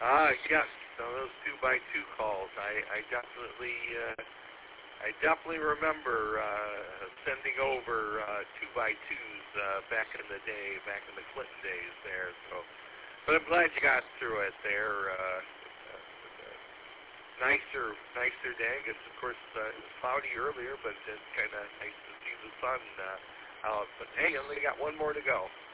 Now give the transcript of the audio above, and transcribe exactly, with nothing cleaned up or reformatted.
Ah, yes. So those two by two calls, I, I definitely, uh, I definitely remember uh, sending over uh, two by twos uh, back in the day, back in the Clinton days there. So, but I'm glad you got through it there. Uh, uh, nicer, nicer day. I guess, of course, uh, it was cloudy earlier, but it's kind of nice to see the sun uh, out. But hey, you only got one more to go.